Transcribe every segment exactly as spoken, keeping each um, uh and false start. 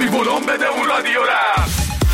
کمی ولوم بده اون رادیو را.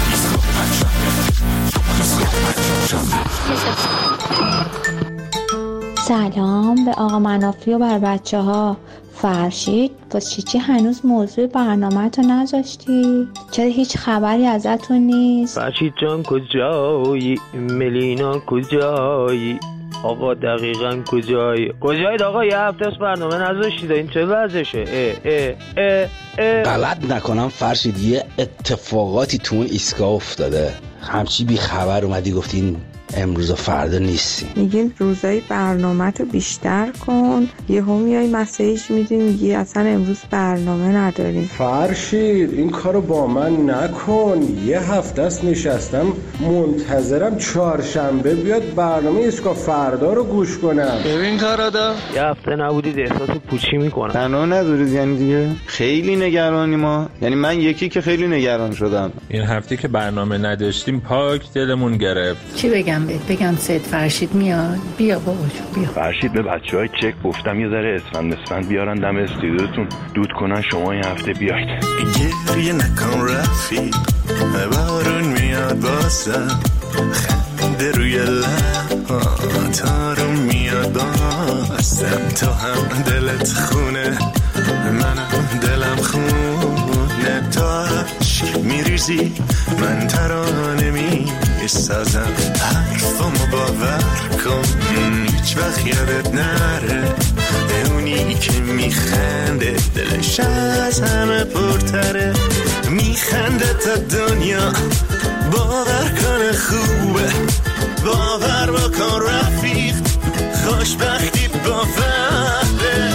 سلام به آقا منافی و بر بچه ها. فرشید باز چی چی هنوز موضوع برنامه تو نذاشتی؟ چرا هیچ خبری ازتون نیست؟ فرشید جان کجایی؟ ملینا کجایی؟ آقا دقیقاً کجایی؟ کجایید آقا؟ یه هفته از برنامه نذاشتید، این چه وضعشه؟ اه اه اه اه غلط نکنم فرشید یه اتفاقاتی تو اون ایستگاه افتاده، همچی بی خبر اومدی گفتین امروز و فردا نیستیم. میگین روزای برنامه تو بیشتر کن، یه هم میای مسیج میدین میگی اصلا امروز برنامه نداریم. فرشید این کارو با من نکن، یه هفته است نشستم منتظرم چهارشنبه بیاد برنامه ایسکا فردا رو گوش کنم. ببین کارادا یه هفته نبودید احساس پوچی میکنم. تنها ندارید یعنی دیگه خیلی نگرانی ما، یعنی من یکی که خیلی نگران شدم. این هفته که برنامه نداشتیم پاک دلمون گرفت. چی بگم بهت؟ بگم سید فرشید میاد؟ بیا بابا جون بیا. فرشید به بچهای چک گفتم یه ذره اسفند اسفند بیارن دم استودیوتون دود کنن، شما این هفته بیاید. گریه نکن رفیق، بارون میاد بازم، خنده روی لب تارون میاد بازم، تو هم دلت خونه منم دلم خونه، تو عشق میریزی من ترانه میسازم، حرفمو باور کن هیچ وقت یادت نره، اونی که میخنده دلش از همه پرتره، میخنده تا دنیا باور کنه خوبه، باور بکن رفیق خوشبختی با فهده.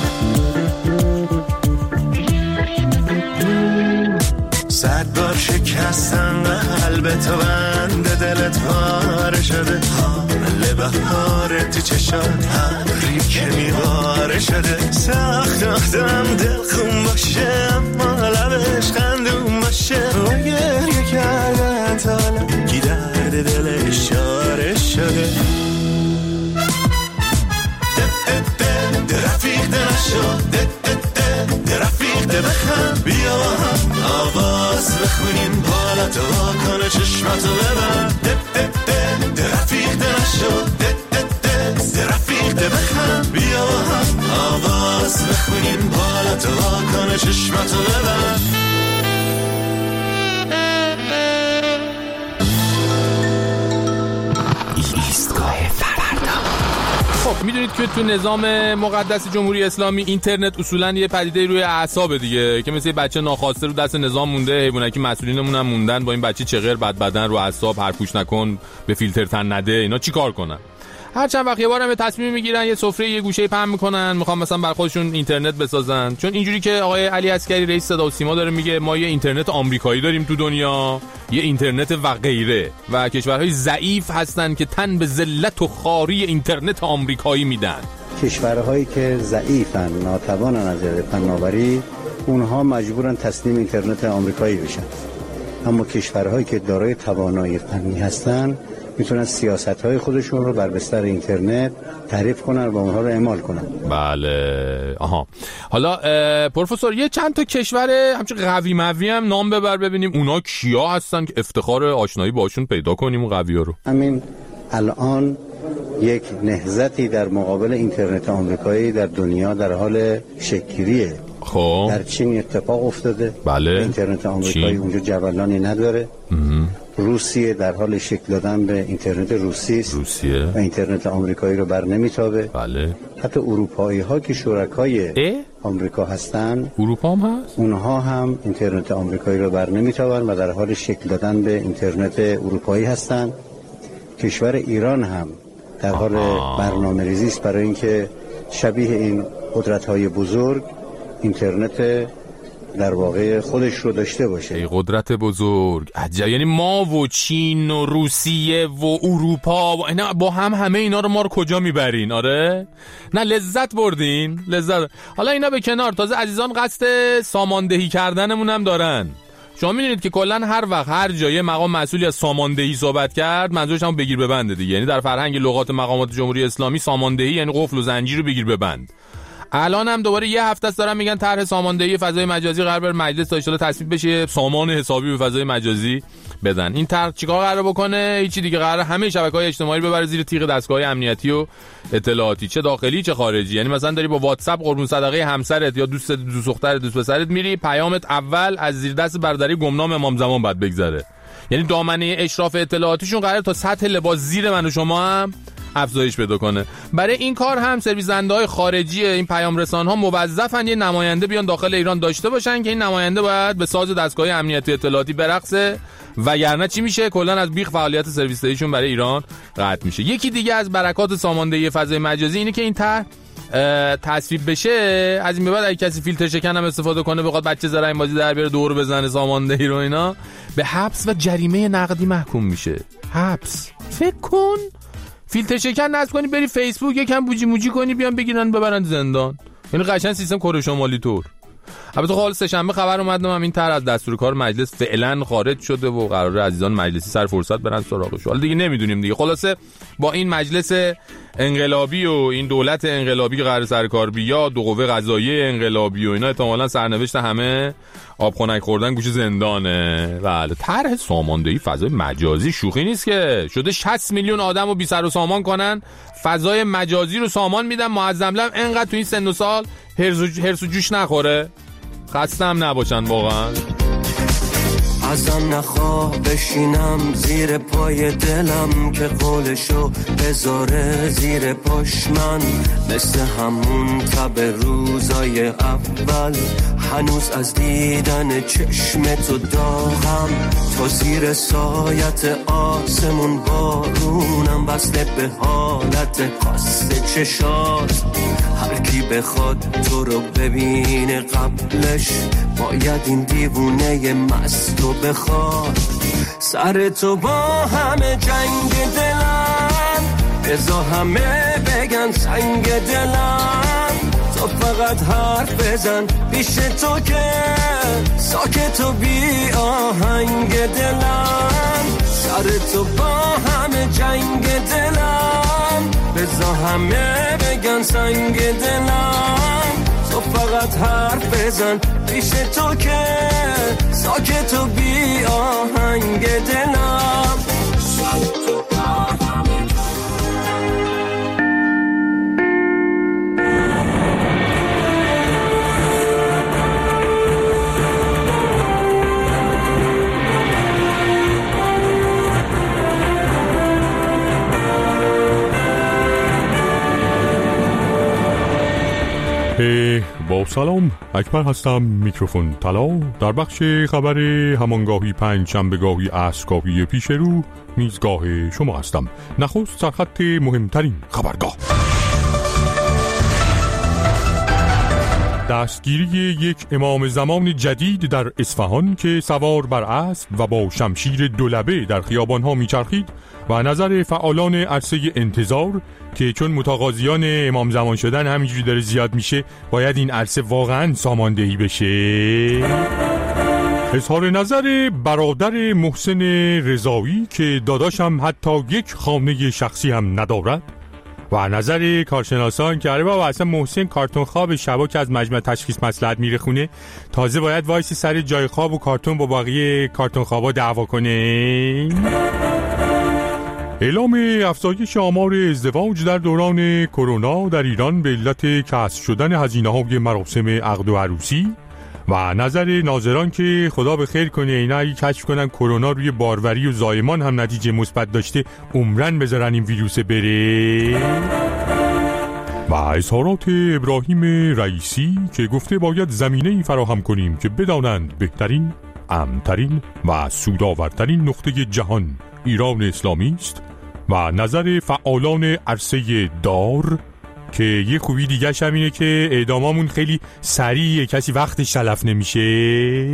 صد بار شکستن قلب تو بنده، دلت پاره شده، حامل بهار تو چشات هری که میواره شده، سخت آدم دل خون باشه اما لبش خندون باشه، و گریه کردن تا حالا کی درد دلش چاره شده. رفیق نشو رفیق ده بخم، بیا هم آواز بخونیم، بالا تو واکنه چشمتو ببند، رفیق نشو رفیق ده بخم، بیا هم آواز بخونیم، بالا تو واکنه چشمتو ببند. ایستگاه فردا. خب میدونید که تو نظام مقدس جمهوری اسلامی اینترنت اصولاً یه پدیده روی اعصاب دیگه، که مثل یه بچه ناخواسته رو دست نظام مونده، حیوانکی مسئولینمون هم موندن با این بچه چغر بد بدن رو اعصاب، حرفوش نکن، به فیلتر تن نده، اینا چی کار کنن؟ هر چند وقت یه بارم یه تصمیم میگیرن یه سفره یه گوشه پهن میکنن، میخوام مثلا بر خودشون اینترنت بسازن، چون اینجوری که آقای علی عسکری رئیس صدا و سیما داره میگه ما یه اینترنت آمریکایی داریم تو دنیا، یه اینترنت و غیره، و کشورهای ضعیف هستن که تن به ذلت و خواری اینترنت آمریکایی میدن. کشورهایی که ضعیفن، ناتوانن از جهت فناوری، اونها مجبورن تسلیم اینترنت آمریکایی بشن، اما کشورهایی که دارای توانایی فنی هستن میتونن سیاست‌های خودشون رو بر بستر اینترنت تعریف کنن و اونها رو اعمال کنن. بله. آها. حالا پروفسور یه چند تا کشور همچون قوی موی هم نام ببر ببینیم اونا کیا هستن که افتخار آشنایی باشون پیدا کنیم اون قوی‌ها رو. همین الان یک نهضتی در مقابل اینترنت آمریکایی در دنیا در حال شکل‌گیریه. خب در چین اتفاق افتاده. بله. اینترنت آمریکایی اونجا جولانی نداره. اه. روسیه در حال شکل دادن به اینترنت روسی است. روسیه و اینترنت آمریکایی رو بر نمیتابه. بله. حتی اروپایی ها که شرکای اه؟ آمریکا هستن، اروپا هم هست، اونها هم اینترنت آمریکایی رو بر نمیتابن و در حال شکل دادن به اینترنت اروپایی هستن. کشور ایران هم در حال برنامه‌ریزی است برای اینکه شبیه این قدرت‌های بزرگ اینترنت در واقع خودش رو داشته باشه. ای قدرت بزرگ عجب، یعنی ما و چین و روسیه و اروپا و اینا با هم همه اینا رو ما رو کجا میبرین؟ آره نه لذت بردین لذت. حالا اینا به کنار، تازه عزیزان قصد ساماندهی کردنمون هم دارن. شما میدونید که کلا هر وقت هر جای مقام مسئولی از ساماندهی صحبت کرد منظورش هم بگیر ببنده دیگه، یعنی در فرهنگ لغات مقامات جمهوری اسلامی ساماندهی یعنی قفل و زنجیر رو بگیر ببند. الان هم دوباره یه هفته است دارن میگن طرح ساماندهی فضای مجازی قرار بر مجلس تا ان شاءالله تصویب بشه، سامان حسابی به فضای مجازی بدن. این طرح چیکار قراره بکنه؟ هیچی دیگه، قراره همه شبکه‌های اجتماعی ببره زیر تیغ دستگاه‌های امنیتی و اطلاعاتی، چه داخلی چه خارجی. یعنی مثلا داری با واتساپ قربون صدقه همسرت یا دوست دوست دخترت دوست پسرت میری، پیامت اول از زیر دست برادری گمنام امام زمان بعد بگذره. یعنی دامنه اشراف اطلاعاتیشون قراره تا سطح لباس زیر من و شما هم افزایش پیدا کنه. برای این کار هم سرویس‌دهنده‌های خارجی این پیام رسان‌ها موظفن یه نماینده بیان داخل ایران داشته باشن که این نماینده باید به ساز دستگاه امنیتی اطلاعاتی برقصه، وگرنه چی میشه؟ کلا از بیخ فعالیت سرویس دهیشون برای ایران قطع میشه. یکی دیگه از برکات ساماندهی فضای مجازی اینه که این طرح تصویب بشه، از این به بعد اگه کسی فیلتر شکن هم استفاده کنه بخواد بچه زرنگ بازی در بیاره دور بزنه ساماندهی رو اینا، به حبس و جریمه نقدی محکوم میشه. حبس. فکر کن فیلتر شکن نصب کنی بری فیسبوک یکم بوجی موجی کنی بیان بگیرن ببرن زندان. یعنی قشنگ سیستم کره شمالی طور. البته خب سه شنبه خبر اومد هم این طرح از دستور کار مجلس فعلا خارج شده و قراره عزیزان مجلسی سر فرصت برن سراغش. حالا دیگه نمیدونیم دیگه. خلاصه با این مجلس انقلابی و این دولت انقلابی که قرار سر کار بیاد، دو قوه قضاییه انقلابی و اینا، احتمالاً سرنوشت همه آب خنک خوردن گوش زندانه. بله، طرح ساماندهی فضای مجازی شوخی نیست که. شده شصت میلیون آدم رو بی سر و سامان کنن، فضای مجازی رو سامان میدن، معظم انقدر تو این سن و سال هرس و جوش نخوره، خسته هم نباشن واقعا. ازم نخواه بشینم زیر پای دلم که قولشو بذاره زیر پاش من، مثل همون تب روزای اول هنوز از دیدن چشم تو داغم، تو زیر سایت آسمون بارونم وصله به حالت خاص چشات، هر کی بخواد تو رو ببینه قبلش باید این دیوونه مست رو بخواد. سر تو با همه جنگ دلم، بذار همه بگن سنگ دلم، تو فقط حرف بزن پیش تو که ساکت و بی آهنگ دلم. سر تو با همه جنگ دلم، بذار همه بگن سنگ دلم، تو فقط حرف بزن پیش تو که ساکت و بی آهنگ دلم. سر تو با همه با سلام، اکبر هستم، میکروفون طلا. در بخش خبر همانگاهی پنج شنبهگاهی عصرگاهی پیش رو میزگاه شما هستم. نخست سرخط مهمترین خبرگاه. دستگیری یک امام زمان جدید در اصفهان که سوار بر اسب و با شمشیر دولبه در خیابانها میچرخید و نظر فعالان عرصه انتظار که چون متقاضیان امام زمان شدن همینجوری داره زیاد میشه باید این عرصه واقعا ساماندهی بشه. اظهار نظر برادر محسن رضایی که داداشم حتی یک خانه شخصی هم ندارد و نظر کارشناسان که آره بابا اصلا محسن کارتون خواب شبا که از مجمع تشخیص مصلحت میره خونه تازه باید وایسی سر جای خواب و کارتون با بقیه کارتون خوابا دعوا کنه. اعلام افزایش آمار ازدواج در دوران کرونا در ایران به علت کسر شدن هزینه‌های مراسم عقد و عروسی و نظر ناظران که خدا به خیر کنه اینا اگه کشف کنن کرونا روی باروری و زایمان هم نتیجه مثبت داشته عمرن بذارن این ویروس بره. و اظهارات ابراهیم رئیسی که گفته باید زمینه‌ای فراهم کنیم که بدانند بهترین، امن‌ترین و سودآورترین نقطه جهان ایران اسلامی است و نظر فعالان عرصه دار که یه خوبی دیگه هم اینه که اعدامامون خیلی سریع کسی وقتش تلف نمیشه.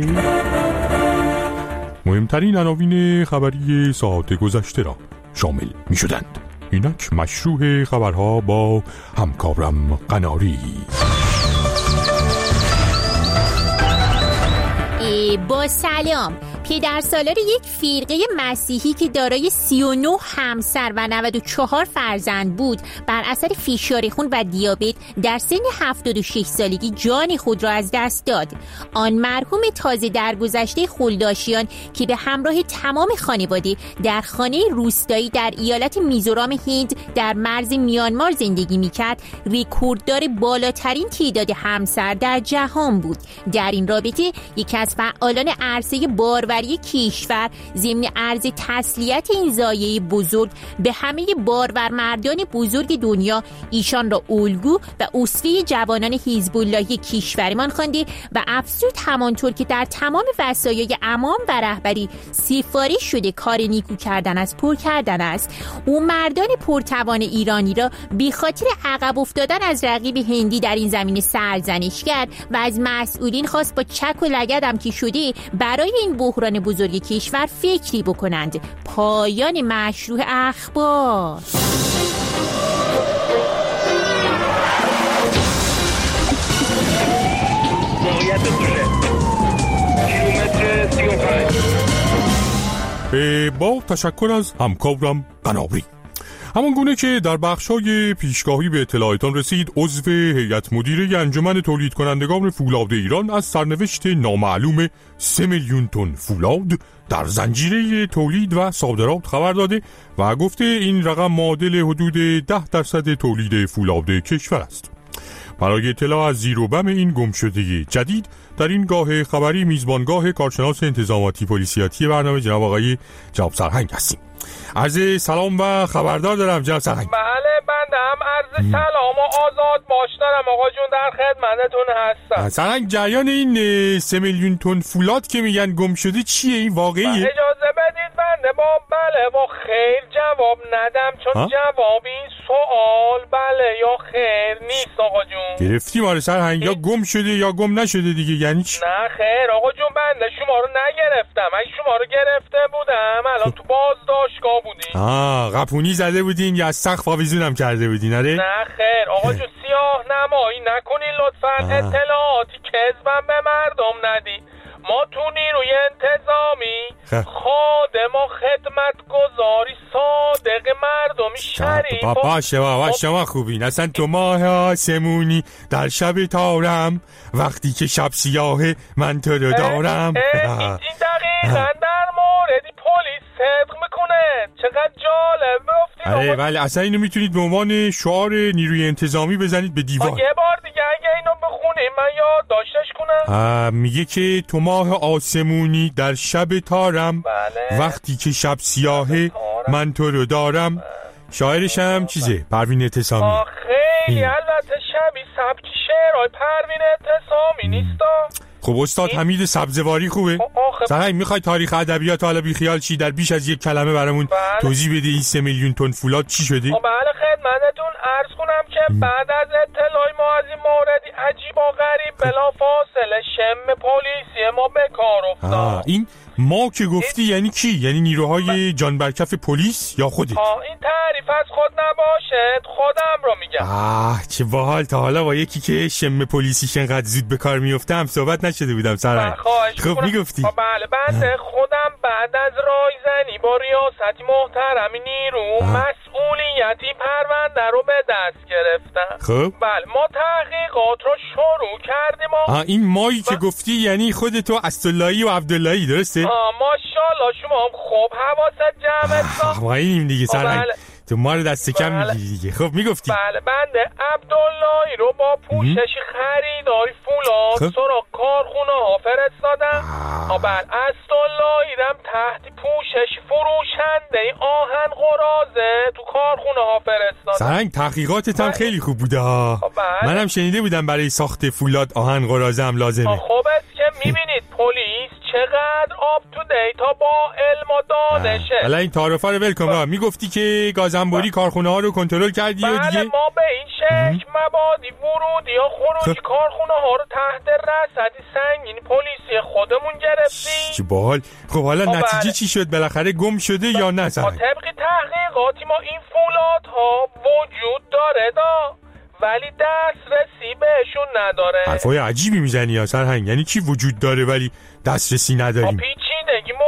مهمترین عناوین خبری ساعت گذشته را شامل می شدند. اینک مشروع خبرها با همکارم قناری. با سلام، پدرسالار یک فرقه مسیحی که دارای سی و نه همسر و نود و چهار فرزند بود بر اثر فشار خون و دیابت در سن هفتاد و شش سالگی جان خود را از دست داد. آن مرحوم تازه درگذشته خلداشیان که به همراه تمام خانواده در خانه روستایی در ایالت میزورام هند در مرز میانمار زندگی میکرد، رکورددار بالاترین تعداد همسر در جهان بود. در این رابطه یکی از فعالان عرصه باروری کشور ضمن عرض تسلیت این ضایعه بزرگ به همه بارور مردان بزرگ دنیا ایشان را الگو و اسوه جوانان حزب اللهی کشورمان خوانده و افزود همانطور که در تمام وصایای امام و رهبری سفارش شده کار نیکو کردن از پر کردن است. او مردان پرتوان ایرانی را بی خاطر عقب افتادن از رقیب هندی در این زمینه سرزنش کرد و از مسئولین خواست با چک و لگدم که شده برای این بحران بزرگ کشور فکری بکنند. پایان مشروع اخبار. با تشکر از همکارم قنابی. همان گونه که در بخشای پیشگاهی به اطلاعاتان رسید، عضو هیئت مدیره انجمن تولید کنندگان فولاد ایران از سرنوشت نامعلوم سه میلیون تن فولاد در زنجیره تولید و صادرات خبر داده و گفته این رقم معادل حدود ده درصد تولید فولاد کشور است. برای اطلاع از زیر و بم این گمشدگی جدید در این گاه خبری میزبانگاه کارشناس انتظاماتی پلیسیاتی برنامه جناب آقای جناب سرهنگ هستیم. عرض سلام و خبردار دارم جناب سرهنگ. بله بنده هم عرض سلام و آزاد باش دارم آقا جون، در خدمتتون هستم. سرهنگ جریان این سه میلیون تن فولاد که میگن گم شده چیه؟ این واقعیه؟ اجازه بدید بنده با بله با خیر جواب ندم چون ها؟ جواب این سوال بله یا خیر نیست آقا جون. گرفتیم آره سرهنگ، یا گم شده یا گم نشده دیگه، یعنی چی؟ نه خیر آقا جون، بنده شما رو نگرفتم. اگه شما رو گرفته بودم الان تو بازداشتگاه بودین. آه قپونی زده بودین یا از سقف آویزونم کرده بودین؟ آره نه خیر آقا جون، سیاه نمایی نکنین لطفاً. اطلاعاتی کذبم به مردم ندی. ما تو نیروی انتظامی خادم و خدمت گذاری صادق مردمی شریف. باشه بابا شما خوبین. اصلا تو ماه آسمونی در شب تارم، وقتی که شب سیاهه من تو رو دارم. این دقیقا در موردی پلیس صدق میکنه. چقدر جالب گفتید. آره ولی اصلا اینو میتونید به عنوان شعار نیروی انتظامی بزنید به دیوار. یه بار دیگه اگه اینو بخونیم من یاد داشتش کنم. میگه که تو ماه آسمونی در شب تارم، بله. وقتی که شب سیاهه من تو رو دارم. بله. شاعرش هم چیزه پروین اعتصامی. خیلی البته شبیه سبک شعرهای پروین اعتصامی نیستا. خب استاد حمید سبزواری خوبه؟ سرهنگ میخوای تاریخ ادبیات حالا بی خیال چی در بیش از یک کلمه برامون بله. توضیح بده این سه میلیون تن فولاد چی شده؟ بله خدمتتون عرض کنم که م. بعد از اطلاع ما از این موردی عجیب و غریب بلا فاصله شم پلیسی ما به کار افتاد. این ما که گفتی این... یعنی کی؟ یعنی نیروهای جان برکف پلیس یا خودت؟ آه این تعریف از خود نباشد، خودم رو میگم. آه چه باحال، تا حالا با یکی که شم پلیسیش انقدر زود به کار میفته هم صحبت نشده بودم سرهنگ. خب میگفتی؟ بله بنده خودم بعد از رایزنی با ریاستی محترم نیرو آه. مسئولیتی پرونده رو به دست گرفتم. خب بله ما تحقیقات رو شروع کردیم. آه این مایی که گفتی یعنی خودتو اسداللهی و عبداللهی درسته؟ آه ماشاءالله شما هم خوب حواست جمعه. ما اینیم دیگه سرهنگ. بله. تو ما رو دست کم بله. میگیری دیگه. خب میگفتی؟ بله بنده عبداللهی رو با پوششی خریداری فولاد خب. سراغ کارخونه ها فرستادم. بله اسداللهی رم تحت پوشش فروشنده آهن قرازه تو کارخونه ها فرستادم. سرهنگ تحقیقاتت هم خیلی خوب بوده ها. بله. منم شنیده بودم برای ساخت فولاد آهن قرازه هم لازمه. خب است که میبینید پلیس چقدر آپ تو دیتا با علم و دانشه. حالا این تعارفا رو ول کن. میگفتی که گازنبوری کارخونه ها رو کنترل کردی و دیگه ما به این شکل مبادی ورودی یا خروجی کارخونه ها رو تحت رصدی سنگین پلیسی خودمون گرفتیم. چه باحال. خب حالا نتیجه چی شد؟ بالاخره گم شده یا نه؟ طبق تحقیقاتی ما این فولادها وجود داره دا ولی دسترسی بهشون نداره. حرفای عجیبی میزنی یا سرهنگ. یعنی چی وجود داره ولی دسترسی نداریم؟ پیچیدگی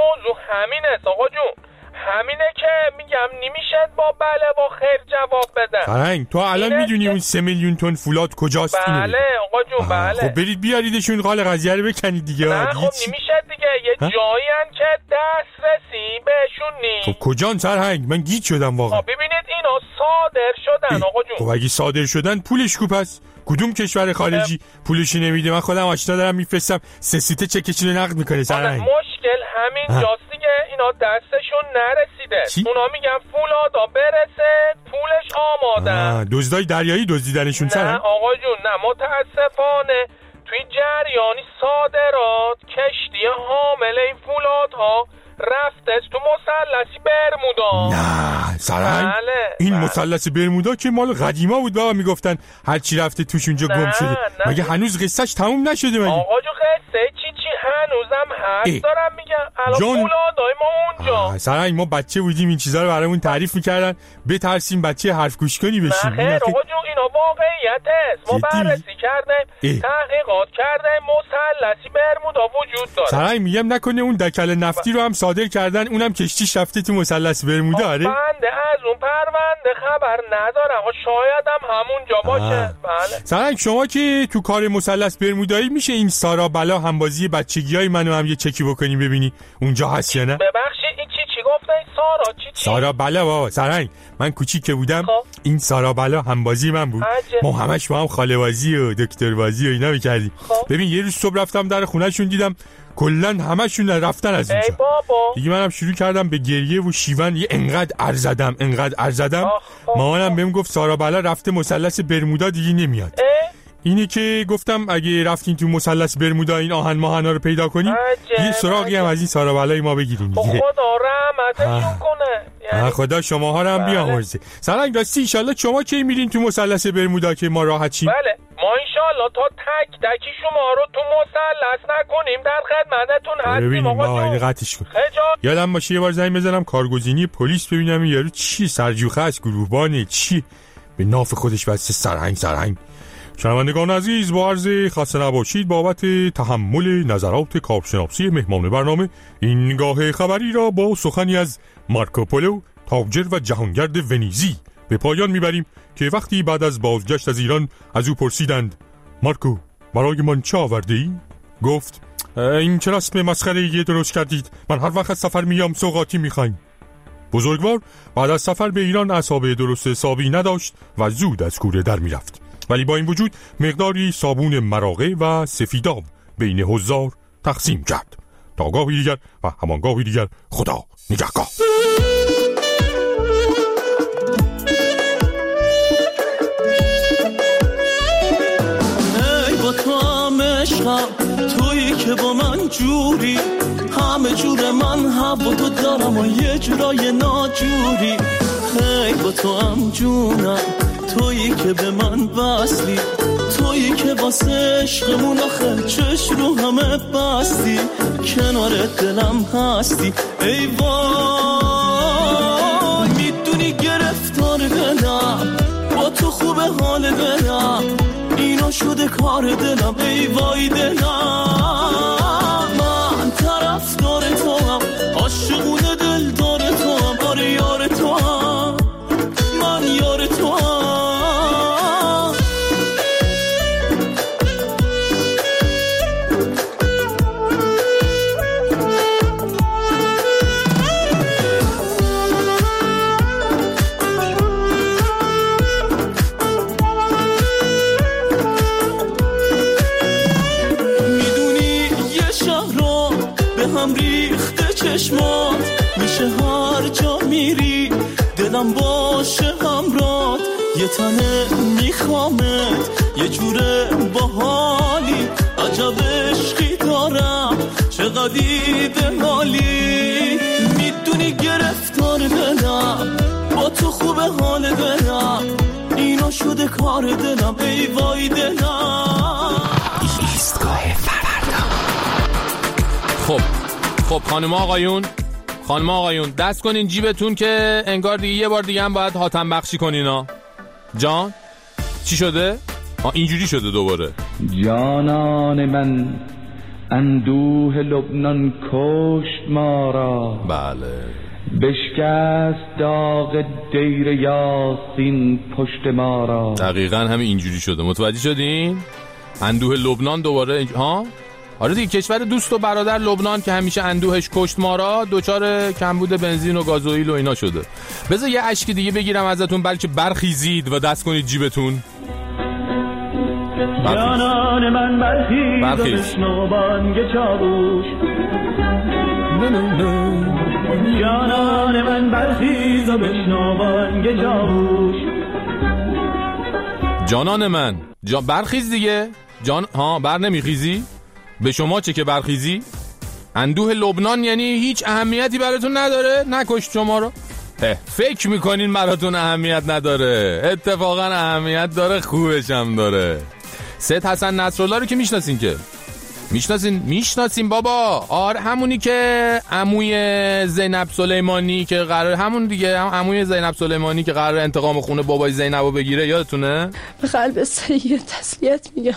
همین است آقا جون، همینه که میگم نمیشه با بله با خیر جواب بدن. فرنگ تو الان میدونی اون سه میلیون تن فولاد کجاست؟ بله آقا جون بله. خب برید بیاریدشون قال قضیه رو بکنید دیگه. نه خب نمیشه دیگه، یه جایی هن که دسترسی بهشون نیست. خب کجان سرهنگ؟ من گیج شدم واقعا. خب ببینید اینا صادر شدن آقا جون. خب اگه صادر شدن پولش کو پس؟ کدوم کشور خارجی پولش نمیده؟ من خودم آشنا دارم میفرستم سه سیته چکشون رو نقد میکنه سرهنگ. مشکل همین جاست دیگه، اینا دستشون نرسیده. چی؟ اونا میگن فولادا برسه پولش آمادن. دزدای دریایی دزدیدنشون سرهنگ؟ نه آقا جون نه، متاسفانه توی جریانی صادرات کشتی حامل این فولادها رفته تو مثلث برمودا. نه سرهنگ بله این بله. مثلث برمودا که مال قدیما بود بابا، میگفتن هر چی رفته توش اونجا گم شده. مگه هنوز قصهش تموم نشده مگه؟ آقا جون قصه چی چی هنوزم هست دارم میگم. الان فولادای ما اونجا. سرهنگ ما بچه بودیم این چیزا رو برامون تعریف میکردن بترسیم بچه حرف گوش کنی بشیم. نه خیر آقا جون اینا واقعیت است. ما بررسی کردیم تحقیقات کردیم مثلثی برمودا وجود داره. سرهنگ میگم نکنه اون دکل نفتی رو هم صادر کردن اونم کشتیش رفته تو مثلث برمودا؟ آره بنده از اون پرونده خبر ندارم، شاید هم همونجا باشه. بله سرهنگ شما که تو کار مثلث برمودایی میشه این سارا بلا همبازی بچگیای منو هم یه چکی بکنیم ببینی اونجا هست یا نه؟ ببخشید این چی چی گفته این سارا چی چی؟ سارا بلا بابا سرهنگ من کوچیک که بودم خب. این سارا بلا همبازی من بود. عجب. ما همش با هم خاله بازی و دکتر بازی و اینا میکردیم. خب. ببین یه روز صبح رفتم در خونهشون دیدم کلن همشون رفتن از اونجا. دیگه منم شروع کردم به گریه و شیون، یه انقدر ارزدم انقدر ارزدم مامانم بهم گفت سارا بلا رفته مثلث برمودا دیگه نمیاد. اینه که گفتم اگه رفتین تو مثلث برمودا این آهن ماهنا رو پیدا کنیم یه سراغی هم از این سارا بلای ما بگیرین دیگه. خدا رحمتشون کنه. یعنی خدا شماها رو هم بیامرزه. سرهنگ راستی ان شاءالله شما کی میرین تو مثلث برمودا که ما راحت شیم؟ بله ما ان شاءالله تا تک تکی شما رو تو مثلث نکنیم در خدمتتون هستیم آقا جون. قطعش کن. یادم باشه یه بار زنگ بزنم کارگزینی پلیس ببینم این یارو چی سرجوخه است گروهبانه چی به ناف خودش بس سرهنگ سرهنگ. شنوندگان عزیز با عرض خسته نباشید بابت تحمل نظرات کارشناسی مهمان برنامه این گاه خبری را با سخنی از مارکوپولو تاجر و جهانگرد ونیزی به پایان میبریم که وقتی بعد از بازگشت از ایران از او پرسیدند مارکو برای من چه آورده ای؟ گفت این چه رسم مسخره‌ای درست کردید، من هر وقت سفر میام سوغاتی میخوایم. بزرگوار بعد از سفر به ایران اعصاب درست حسابی نداشت و زود از کوره در میرفت، ولی با این وجود مقداری صابون مراغه و سفیداب بین حضار تقسیم کرد. تا گاهی دیگر و همان گاهی دیگر خدا نگهدار. ای با تو هم عشقم تویی که با من جوری همه جور من هوا تو دارم و یه جورای ناجوری. ای با تو هم جونم تویی که به من وصلی، تویی که واسه عشقمون آخه چش رو همه بستی، کنار دلم هستی ای وای. میدونی گرفتار دلم با تو خوبه حال دلم، اینا شده کار دلم ای وای دلم. من طرفدار تو هم عاشقون دلدار تو هم آره یار تو هم من یار تو هم. هم ریخته چشمات میشه هر جا میری دلم باشه همرات، یه تنه میخوامت یه جوره باحالی عجب عشقی دارم چقدر ایده‌آلی. میدونی گرفتار دلم با تو خوبه حال دلم، اینا شده کار دلم ای وای دلم. ایستگاه فردا. خب خب خانم آقایون خانم آقایون دست کنین جیبتون که انگار دیگه یه بار دیگه هم باید حاتم بخشی کنین ها. جان چی شده؟ آه اینجوری شده دوباره. جانان من اندوه لبنان کشت ما را، بله، بشکست داغ دیر یاسین پشت ما را. دقیقاً همین اینجوری شده. متوجه شدین؟ اندوه لبنان دوباره اینج... ها؟ آره دیگه، کشور دوست و برادر لبنان که همیشه اندوهش کشت ما را دچار کمبود بنزین و گازوئیل و اینا شده. بذار یه اشک دیگه بگیرم ازتون بلکه برخیزید و دست کنید جیبتون. جانان من برخیز و بشنو بانگ چاووش، جانان من برخیز و بشنو بانگ چاووش. جانان من جا... برخیز دیگه جان. ها بر نمیخیزی؟ به شما چه که برخیزی؟ اندوه لبنان یعنی هیچ اهمیتی براتون نداره؟ نکشت شما رو؟ فکر میکنین براتون اهمیت نداره، اتفاقا اهمیت داره، خوبش هم داره. سید حسن نصرالله رو که میشناسین، که میشناسین میشناسین بابا. آره همونی که عموی زینب سلیمانی که قرار، همون دیگه، هم عموی زینب سلیمانی که قرار انتقام خونه بابای زینبو بگیره، یادتونه؟ به قلب سید تسلیت میگم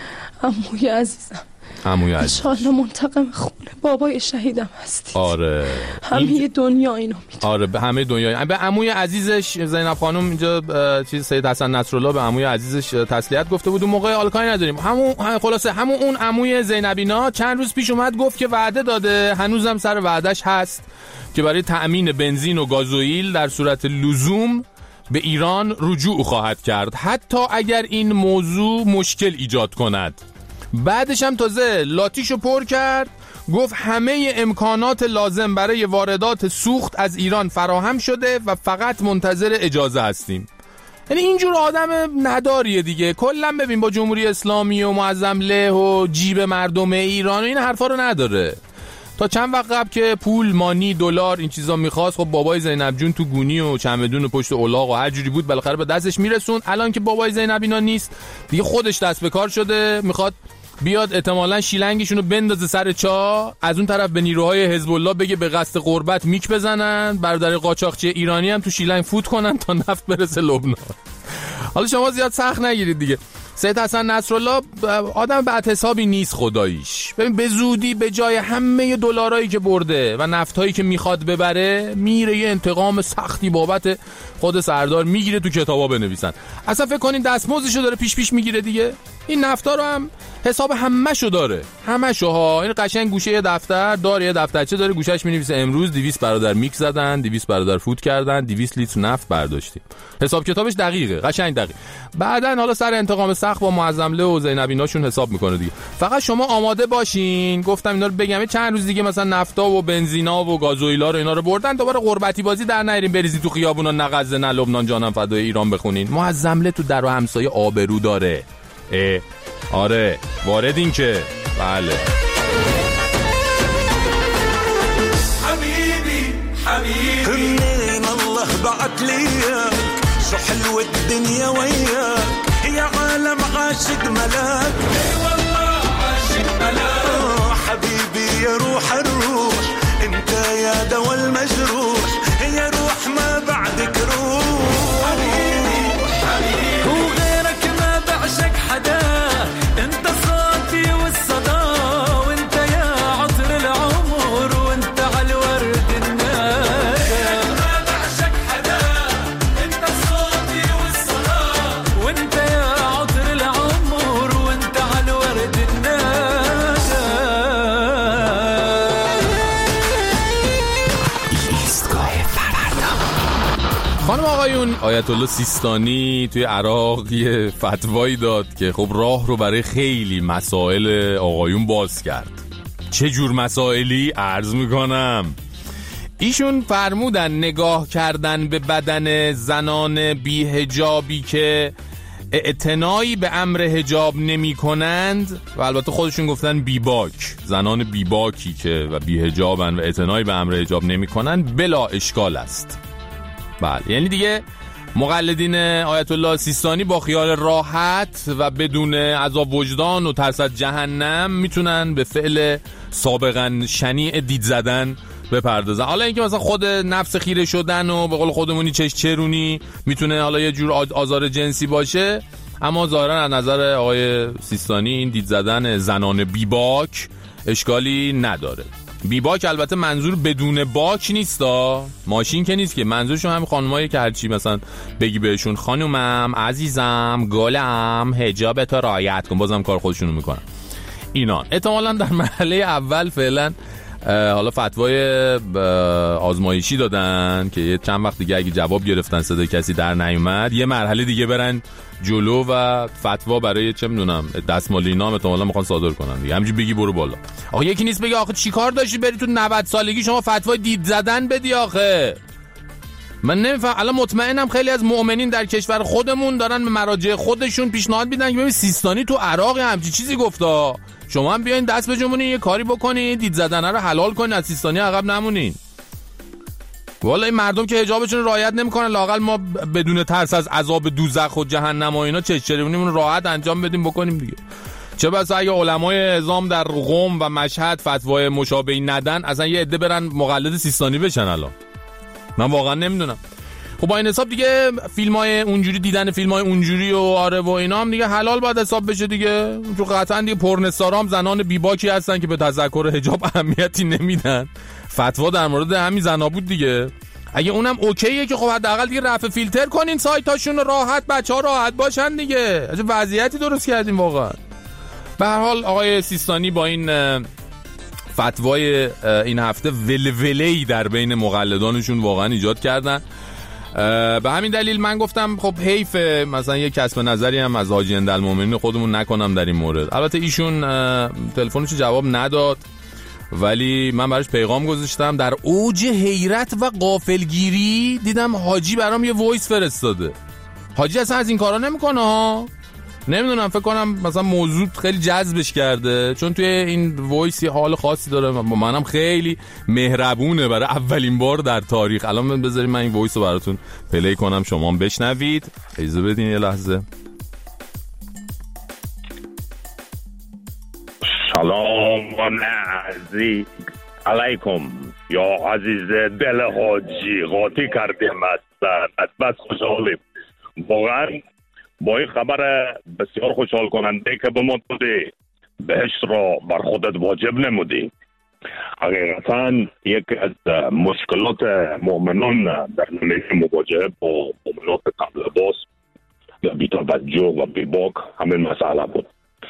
عموی عزیزم، عموی عزیزم انشالله منتقم خونه بابای شهیدم هستی. آره همه این... دنیا اینو میدونه. آره به همه دنیا. به عموی عزیزش زینب خانم اینجا چیز سید حسن نصرالله به عموی عزیزش تسلیت گفته بود. اون موقع آلکای نداریم. همون خلاصه همون اون عموی زینبینا چند روز پیش اومد گفت که وعده داده، هنوزم سر وعدش هست، که برای تأمین بنزین و گازوئیل در صورت لزوم به ایران رجوع خواهد کرد، حتی اگر این موضوع مشکل ایجاد کند. بعدش هم تازه لاتیشو پر کرد، گفت همه امکانات لازم برای واردات سوخت از ایران فراهم شده و فقط منتظر اجازه هستیم. یعنی اینجور آدم نداریه دیگه. کلا ببین با جمهوری اسلامی و معظم له و جیب مردم ایران و این حرفا رو نداره. تا چند وقت قبل که پول، مانی، دلار این چیزا میخواست، خب بابای زینب جون تو گونی و چمدون و پشت الاغ و هر جوری بود بالاخره به دستش میرسون. الان که بابای زینب اینا نیست دیگه، خودش دست به کار شده، میخواد بیاد احتمالاً شیلنگشونو بندازه سر چاه، از اون طرف به نیروهای حزب الله بگه به قصد غربت میک بزنن، برادر قاچاقچی ایرانی هم تو شیلنگ فوت کنن تا نفت برسه لبنان. حالا شما زیاد سخت نگیرید دیگه. سید حسن نصرالله آدم بعد حسابی نیست خداییش. ببین به زودی به جای همه دلارایی که برده و نفتایی که میخواد ببره، میره یه انتقام سختی بابت خود سردار میگیره، تو کتابا بنویسن. اصلا فکر کنین دستمزدشو داره پیش پیش میگیره دیگه. این نفتا رو هم حساب همه‌شو داره، همه‌شو ها. این قشنگ گوشه یه دفتر داره، یه دفترچه داره، گوشه‌اش می‌نویسه امروز دویست برادر میک زدن، دویست برادر فوت کردن، دویست لیتر نفت برداشتیم. حساب کتابش دقیقه، قشنگ دقیق. بعدن حالا سر انتقام سخت با معظم له و زینبیناشون حساب میکنه دیگه. فقط شما آماده باشین. گفتم اینا رو بگم چند روز دیگه مثلا نفتا و بنزینا و گازوئیلا رو اینا رو بردن، دوباره غربتی بازی در نیارین بریزی تو خیابونا، نه غزه نه لبنان جانم فدای ایران بخونین. معظم له تو در و همسایه آبرو داره. اه آره واردین که بله. حبيبي حبيبي منين الله بعت ليك شو حلوة الدنيا وياك يا عالم عاشق ملاك اي والله عاشق ملاك حبيبي يا روح الروح انت يا دوا المجروح يا روح ما بعدك روح حبيبي حبيبي وغيرك ما بعشق حدا انت صوتي والصدى وانت يا عطر العمر وانت على الورد النادى ما بعشق حدا انت صوتي والصدى وانت يا عطر العمر وانت على الورد النادى. ایستگاه فردا. خانم آقایون، آیت الله سیستانی توی عراق یه فتوایی داد که خب راه رو برای خیلی مسائل آقایون باز کرد. چه جور مسائلی؟ عرض میکنم. ایشون فرمودن نگاه کردن به بدن زنان بی حجابی که اعتنایی به امر حجاب نمی کنند، و البته خودشون گفتن بیباک، زنان بیباکی که و بی حجابن و اعتنایی به امر حجاب نمی کنند بلا اشکال است. بله، یعنی دیگه مقلدین آیت الله سیستانی با خیال راحت و بدون عذاب وجدان و ترس از جهنم میتونن به فعل سابقا شنیع دید زدن بپردازن. حالا اینکه مثلا خود نفس خیره شدن و به قول خودمونی چش چرونی میتونه حالا یه جور آزار جنسی باشه، اما ظاهرا از نظر آقای سیستانی این دید زدن زنان بیباک اشکالی نداره. بیباک البته منظور بدون باک نیستا، ماشین که نیست که، منظورشون همین خانمایی که هرچی مثلا بگی بهشون خانومم، عزیزم، گلم، حجابتو رعایت کن، بازم کار خودشونو میکنن اینا. احتمالاً در مرحله اول فعلا حالا فتوای آزمایشی دادن که یه چند وقت دیگه اگه جواب گرفتن صدای کسی در نیومد یه مرحله دیگه برن جلو و فتوا برای چه میدونم دستمال اینا هم احتمالاً میخوان صادر کنن دیگه. همینجوری بگی برو بالا. آخه یکی نیست بگه آخه چیکار داشتی بری تو نود سالگی شما فتوای دید زدن بدی؟ آخه من نمیفهم. الان مطمئنم خیلی از مؤمنین در کشور خودمون دارن به مراجع خودشون پیشنهاد میدن که ببین سیستانی تو عراق همچی چیزی گفتا، شما هم بیاین دست بجنبونین یه کاری بکنین دید زدن رو حلال کنین، از سیستانی عقب نمونین. والا این مردم که حجابشون رو رعایت نمیکنن، لااقل ما بدون ترس از عذاب دوزخ و جهنم و اینا چشچریمون راحت انجام بدیم بکنیم دیگه. چه بسا اگه علمای اعظام در قم و مشهد فتوای مشابهی ندن اصلا یه عده برن مقلد سیستانی بشن. الان من واقعا نمیدونم. خب با این حساب دیگه فیلمای اونجوری دیدن فیلمای اونجوری و آره و اینا هم دیگه حلال باید حساب بشه دیگه، چون قطعا دیگه پرنستارام زنان بیباکی هستن که به تذکر حجاب اهمیتی نمیدن. فتوا در مورد همین زنا بود دیگه. اگه اونم اوکیه که خب حداقل دیگه رفع فیلتر کنین سایتاشون راحت، بچه‌ها راحت باشن دیگه. چه وضعیتی درست کردین واقعا. به هر حال آقای سیستانی با این فتوای این هفته ولوله‌ای در بین مقلدانشون واقعا ایجاد کردن. به همین دلیل من گفتم خب حیف مثلا یه کسب نظری هم از حاجی اندالمومنین خودمون نکنم در این مورد. البته ایشون تلفنش جواب نداد ولی من براش پیغام گذاشتم. در اوج حیرت و غافلگیری دیدم حاجی برام یه وایس فرستاده. حاجی اصلا از این کارا نمیکنه ها، نمیدونم، فکر کنم مثلا موضوع خیلی جذبش کرده چون توی این وایس حال خاصی داره. منم خیلی مهربونه برای اولین بار در تاریخ. الان بذارید من این وایس رو براتون پلی کنم شما هم بشنوید. اجازه بدین یه لحظه. سلام و نعزی علیکم یا عزیز دل حاجی، قاطی کردیم هستن. بس خوشحالیم واقعا با این خبر بسیار خوشحال کننده که به ما دادی، بهشت را بر خودت واجب نمودی. حقیقتا یکی از مشکلات مؤمنان در نمیشه مواجهه با مؤمنات قبل باس یا بی‌توجه و بیباک همین مسئله بود.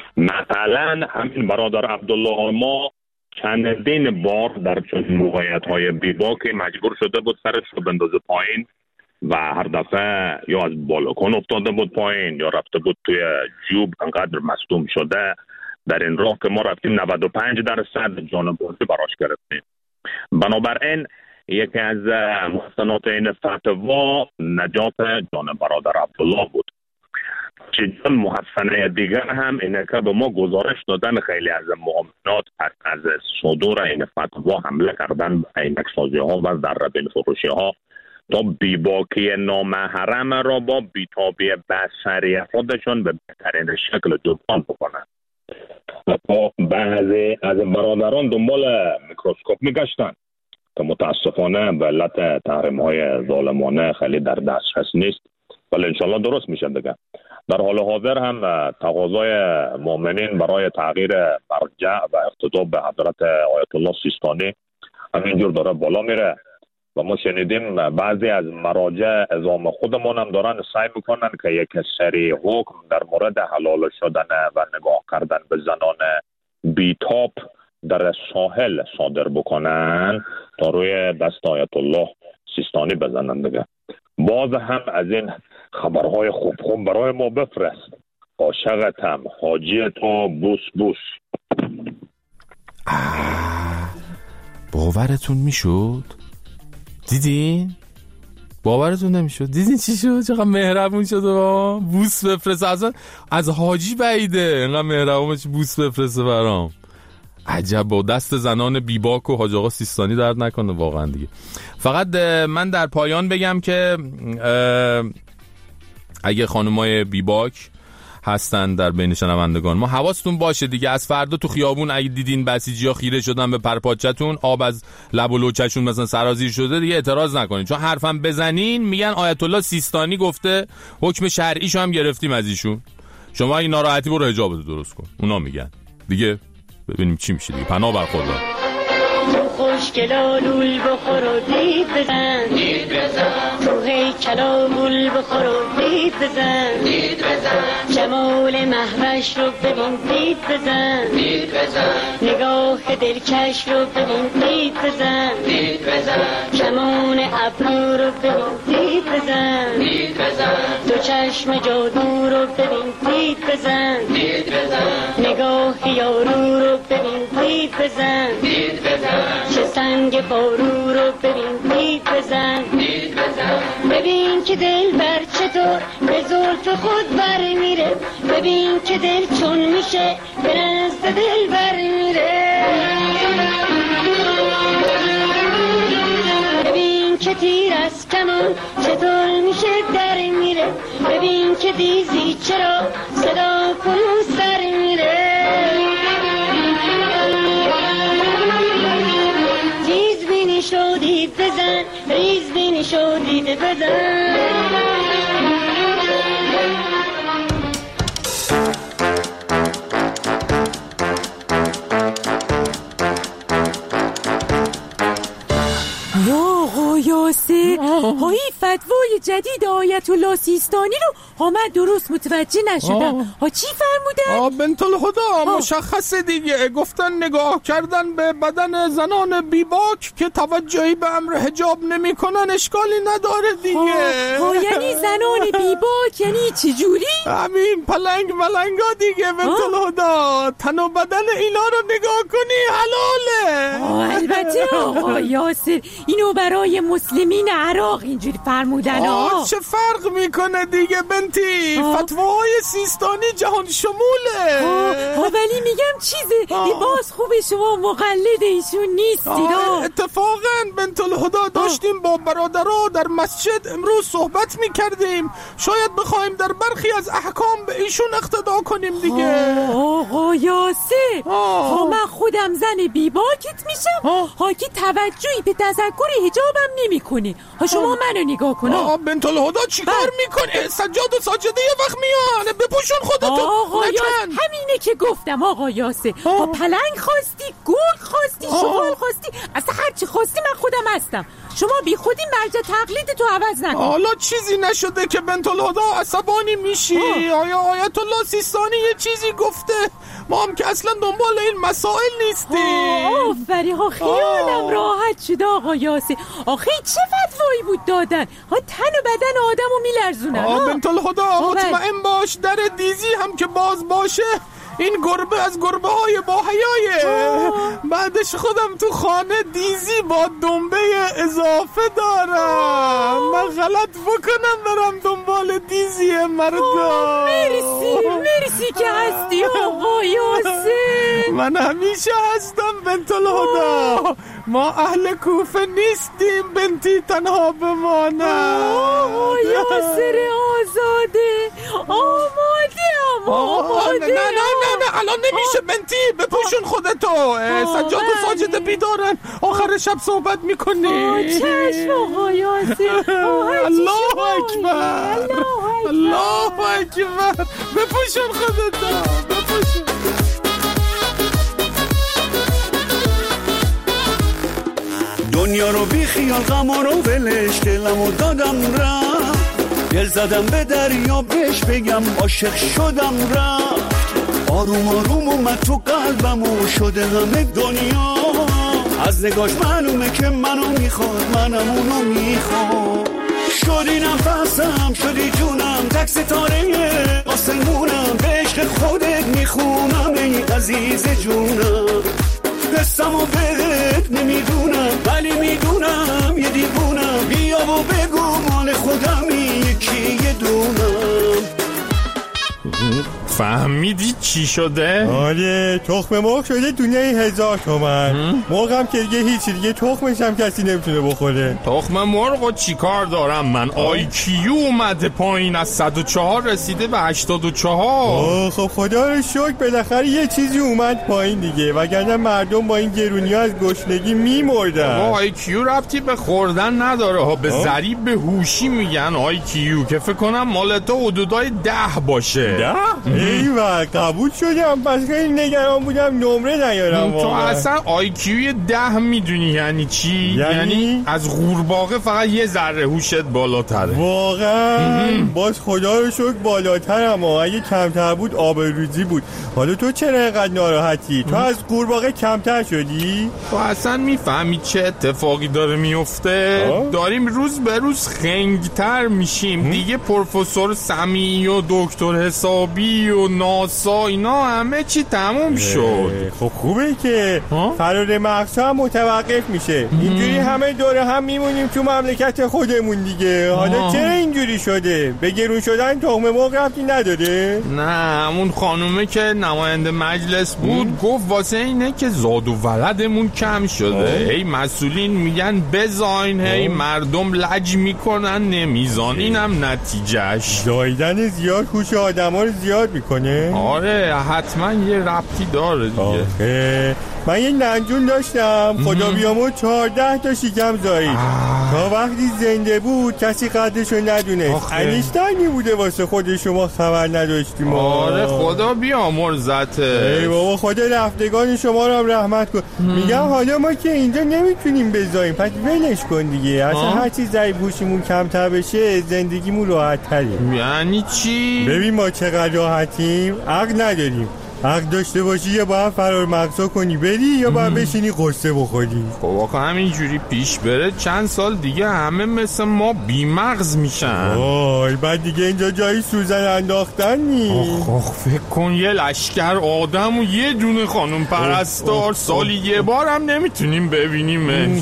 مثلا همین برادر عبدالله ما چندین بار در چنین موقعیت‌های بیباکی مجبور شده بود سرش رو بندازه پایین و هر دفعه یا از بالکن افتاده بود پایین یا رفته بود توی جوب، انقدر مصدوم شده در این راه که ما رفتیم نود و پنج درصد جانبازی براش گرفتیم. بنابراین یکی از محسنات این فتوا نجات جان برادر عبدالله بود. چیزان محسنه دیگر هم اینه که به ما گزارش دادن خیلی از مؤمنات پس از صدور این فتوا حمله کردن به عینک سازی ها و ذره‌بین فروشی ها تا بیباکی نامحرم را با بیتابی بصری خودشون به بهترین شکل جبران بکنن. تا بعضی از برادران دنبال میکروسکوپ میگشتن که متاسفانه به علت تحریم های ظالمانه خیلی در دسترس نیست، ولی انشالله درست میشه دیگه. در حال حاضر هم تقاضای مؤمنین برای تغییر مرجع و اقتدا به حضرت آیت الله سیستانی همینجور داره بالا میره و ما شنیدیم بعضی از مراجع اعظام خودمون هم دارن سعی میکنن که یک سری حکم در مورد حلال شدن و نگاه کردن به زنان بیتاب در ساحل صادر بکنن تا روی دست آیت الله سیستانی بزنن دیگه. باز هم از این خبرهای خوب خوب برای ما بفرست. عاشقتم، حاجی تو، بوس بوس. باورتون میشد؟ دیدین؟ باورتون نمیشد؟ دیدین چی شد؟ چقدر مهربون شد و بوس بفرسته. اصلا از حاجی بعیده اینقدر مهربون باشه بوس بفرسته برام. عجب با دست زنان بیباک و حاج آقا سیستانی درد نکنه واقعا دیگه. فقط من در پایان بگم که اگه خانمای بیباک هستن در بین شنوندگان ما، حواستون باشه دیگه. از فردا تو خیابون اگه دیدین بسیجی‌ها خیره شدن به پرپاچتون، آب از لب و لوچشون مثلا سرازیر شده، دیگه اعتراض نکنین، چون حرفم بزنین میگن آیت الله سیستانی گفته، حکم شرعیشو هم گرفتیم از ایشون. شما اگه ناراحتی برو حجابتو درست کن. اونا میگن دیگه. ببینیم چی میشه دیگه. پناه بر خدا. خوشگلا لول بخور و دید بزن دید بزن تو هیکلا گل بخور و دید بزن دید بزن جمال محوش رو ببین دید بزن دید بزن نگاه دلکش رو ببین دید بزن دید بزن کمان ابرو رو ببین دید بزن دید بزن دو چشم جادو رو ببین دید بزن دید بزن نگاه یارو رو ببین دید بزن دید بزن چه سنگ بارو رو ببین دید بزن دید بزن ببین که دل بر چطور به زلف خود بر میره ببین که دل چون میشه به نزد دل بر میره ببین که تیر از کمان چطور میشه در میره ببین که دیزی چرا صدا کنون سر میره شدید بزن ریز بینی شدید بزن آقا یاسر های فتوای جدید آیت الله سیستانی رو ها من درست متوجه نشدم. ها چی فرمودن؟ آه بنت الهدا مشخصه دیگه. گفتن نگاه کردن به بدن زنان بیباک که توجهی به امر حجاب نمی کنن اشکالی نداره دیگه. ها یعنی زنان بیباک یعنی چی جوری؟ همین پلنگ ملنگا دیگه بنت الهدا. تن و بدن اینا رو نگاه کنی حلاله. آه البته آقا یاسر اینو برای مسلمین عراق اینجوری فرمودن. آه چه فرق میکنه دیگه بنتی؟ فتواهای سیستانی جهان شموله. ها ولی میگم چیزه باز خوبه شما مقلد ایشون نیستی. اتفاقا بنت الهدا داشتیم با برادرها در مسجد امروز صحبت میکردیم. شاید بخوایم در برخی از احکام به ایشون اقتدا کنیم دیگه. آقا یاسر ها من خودم زن بیباکت میشم ها که توجهی به تذکر حجابم نمیکنه. ها شما منو نگاه کن. آقا بنت الهدا چیکار میکنه؟ سجاد و ساجده یه وقت میان بپوشون خودتو. آقا یاسر همینه که گفتم آقا یاسر. ها پلنگ خواستی گرگ خواستی شغال خواستی اصلا هرچی خواستی من خودم هستم. شما بی خودی مرجع تقلید تو عوض نکن. حالا چیزی نشده که بنت الهدا عصبانی میشی. آیا آیت الله سیستانی یه چیزی گفته؟ ما هم که اصلا دنبال این مسائل نیستیم. آفری ها خیالم راحت شد آقا یاسر. آخه چه فتوایی بود دادن؟ ها تن و بدن آدمو میلرزونن. آه بنت الهدا مطمئن باش در دیزی هم که باز باشه این گربه از گربه های با حیایه. بعدش خودم تو خانه دیزی با دنبه اضافه دارم. من غلط بکنم برم دنبال دیزی مردم. مرسی مرسی که هستی آقا یاسر. من همیشه هستم بنت الهدا. ما اهل کوفه نیستیم بنتی تنها بمانم. آقا یاسر آزاده آماده آماده. نه نه نه نه الان نمیشه بنتی بپوشون خودتو. سجاد و ساجده بیدارن آخر شب صحبت میکنی. چشم آقا یاسر. الله اکبر الله اکبر. بپوشون خودتو بپوشون. دنیا رو بی خیال غم رو ولش دلمو دادم رفت. دل زدم به دریا بهش بگم عاشق شدم رفت. آروم آروم اومد تو قلبم و شده همه دنیا. از نگاش معلومه که منو میخواد منم اونو میخواد. شدی نفسم شدی جونم تک ستاره آسمونم به عشق خودت میخونم ای عزیز جونم. حسم و بهت نمیدونم ولی میدونم یه دیوونم. بیا و بگو مال خودمی یکی یه دونم. فهمیدی چی شده؟ آره تخم مرغ شده دونه هزار تومن. مرغم که دیگه هیچی دیگه تخمش هم کسی نمیتونه بخوره. تخم مرغ چی کار دارم من؟ آی کیو اومده پایین از صد و چهار رسیده به هشتاد و چهار. خب خدا رو شکر بالاخره یه چیزی اومد پایین دیگه وگرنه مردم با این گرونی ها از گشنگی میمردن. آی کیو ربطی به خوردن نداره ها. به ضریب به هوشی میگن آی کیو که فکر کنم مال تو حدودای ده باشه. ده؟ ایوه قبول شدم. پس خیلی نگران بودم نمره نیارم. تو اصلا آی کیو ده میدونی یعنی چی؟ یعنی, یعنی از قورباغه فقط یه ذره هوشت بالاتره. واقعا باز خدا رو شکر بالاترم. اگه کمتر بود آبروریزی بود. حالا تو چرا اینقدر ناراحتی؟ تو از قورباغه کمتر شدی؟ تو اصلا میفهمی چه اتفاقی داره میفته؟ آه؟ داریم روز به روز خنگتر میشیم. دیگه پروفسور سمیعی و دکتر حسابی و ناسا اینا همه چی تموم شد. خب خوبه که فرار مغزها هم متوقف میشه. اینجوری همه دوره هم میمونیم تو مملکت خودمون دیگه. حالا چرا اینجوری شده؟ به گرون شدن تخم مرغ ربطی نداره؟ نه اون خانومه که نماینده مجلس بود گفت واسه اینه که زاد و ولدمون کم شده. هی مسئولین میگن بزاین، هی مردم لج میکنن نمیزان. اینم نتیجهش. زایدن زیاد هوش آدم ها رو زیاد میکنه؟ آره حتما یه ربطی داره دیگه. آخه من یه ننجون داشتم خدا بیامو چهارده تا شیکم زایید. تا وقتی زنده بود کسی قدرشو ندونست. انیشتینی بوده واسه خود شما خبر نداشتیم. آره خدا بیامرزته. ای بابا خدا رفتگان شما رو هم رحمت کن. میگم حالا ما که اینجا نمیتونیم بزاییم پس ولش کن دیگه. اصلا هر چیز ضعیف هوشیمون کمتر بشه زندگیمون راحت تره. یعنی چی؟ ببین ما چقدر راحتیم. عقل نداریم. عقل داشته باشی یا باید فرار مغزا کنی بری یا باید بشینی قصه بخوری. خب آقا همینجوری پیش بره چند سال دیگه همه مثل ما بی مغز میشن. وای بعد دیگه اینجا جایی سوزن انداختن نی. آخ آخ فکر کن یه لشکر آدم و یه دونه خانم پرستار سالی یه بار هم نمیتونیم ببینیمش.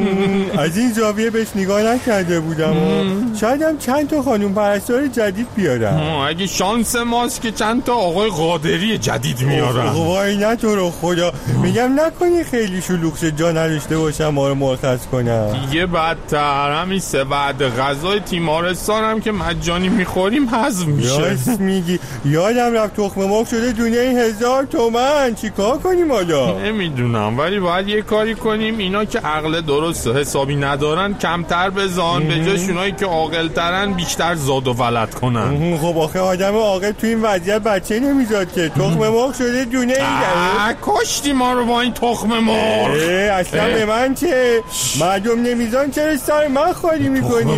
از این زاویه بهش نگاه نکرده بودم. شاید هم چند تا خانم پرستار جدید بیارم. اگه شانس ماست که چند تا آقای قادری جدید میارم. وای نه تو رو خدا. میگم نکنی خیلی شلوغ شه جا نداشته باشم ما رو مرخص کنم. دیگه بدتر همین سه بعد غذای تیمارستان هم که مجانی میخوریم حذف میشه. راست میگی. یادم رفت تخم مرغ شده دونه هزار تومن. چی کار کنیم حالا؟ نمیدونم ولی باید یه کاری کنیم اینا که عقل درست و حسابی ندارن کمتر بزان به جاش اونایی که عاقل ترن بیشتر زاد و ولد کنن. خب آخه آدم عاقل تو این وضعیت بچه نمیذاد که. تخم مرغ شده دونه ای داره. کشتی ما رو با این تخم مرغ. اصلا به من چه؟ مردم نمیزان چرا سر من خالی میکنی؟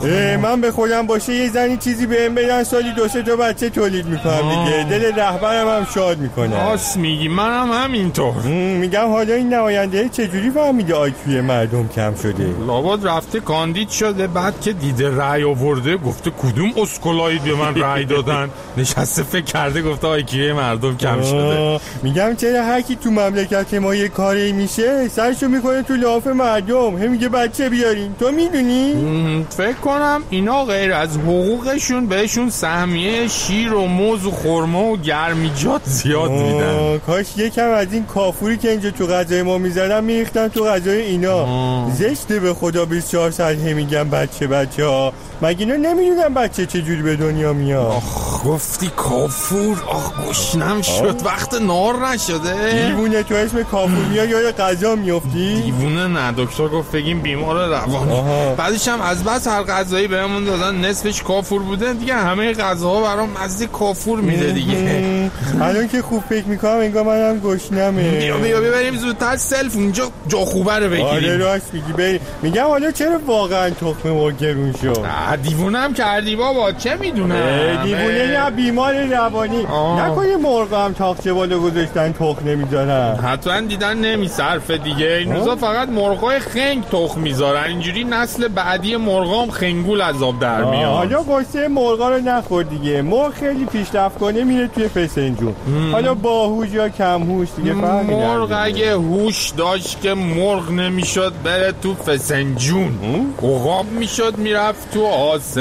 من به خودم باشه یه زنی چیزی بهم بدن سالی دو سه تا بچه تولید میکنم دیگه. دل رهبرم هم شاد میکنه. راست میگی منم هم همینطور. میگم حالا این نماینده چجوری فهمیده آی کیو مردم کم شده؟ لابد رفته کاندید شده بعد که دیده رأی آورده گفته کدوم اسکولایی به من رأی دادن. نشسته فکر کرده گفته آی کیو مردم کم شده. میگم چرا هر کی تو مملکت ما یه کاری میشه سرشو میکنه تو لاف مردم. هم میگه بچه بیارین. تو میدونی؟ فکر کنم اینا غیر از حقوقشون بهشون سهمیه شیر و موز و خرما و گرمیجات زیاد میدن. کاش یکم از این کافوری که اینجا تو غذای ما میزدن میریختن تو غذای اینا. زشته به خدا بیست و چهار ساعت میگم بچه بچه ها. مگه اینا نمیدونن بچه چجوری به دنیا میاد؟ آخ گفتی کافور. آخ گشنم شد وقت نار نشده. دیوونه تو اسم کافور میاد یا غذا میافتی؟ دیوونه نه دکتر گفت بگیم بیمار روانی. بعدش هم از بس هر غذایی بهمون دادن نصفش کافور بوده دیگه همه غذاها برام مزه کافور میده دیگه. الان که خوب فکر میکنم انگار منم گشنمه. بیا بیا بریم زودتر سلف اونجا جا خوبه رو بگیریم. آره راست میگی بریم. میگم حالا چرا واقعا تخم مرغ گرون شد؟ دیوونه هم کردی بابا چه میدونم. دیوونه نه بیمار روانی. نکنه مرغ هم تاقچه بالا گذاشتن تخم نمیذارن. حتما دیدن نمیصرفه دیگه. این روزا فقط مرغای خنگ تخم میذارن. اینجوری نسل بعدی مرغام خنگول از آب در میاد. حالا قصه مرغا رو نخور دیگه. مرغ خیلی پیشرفت کنه میره توی فسنجون. حالا باهوش یا کم هوش دیگه فرقی نداره. مرغ اگه هوش داشت که مرغ نمیشد بره تو فسنجون. عقاب میشد میرفت تو